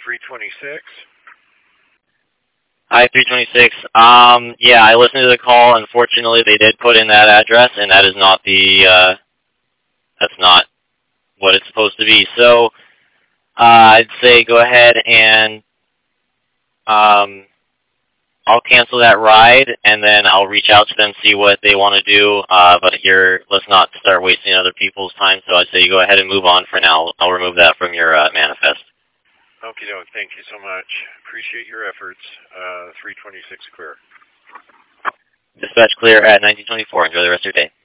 326. Hi, 326. Yeah, I listened to the call. Unfortunately, they did put in that address, and that is not that's not what it's supposed to be. So, I'd say go ahead and, I'll cancel that ride, and then I'll reach out to them, see what they want to do. But here, let's not start wasting other people's time. So I'd say you go ahead and move on for now. I'll remove that from your manifest. Okie doke. Thank you so much. Appreciate your efforts. 326 clear. Dispatch clear at 1924. Enjoy the rest of your day.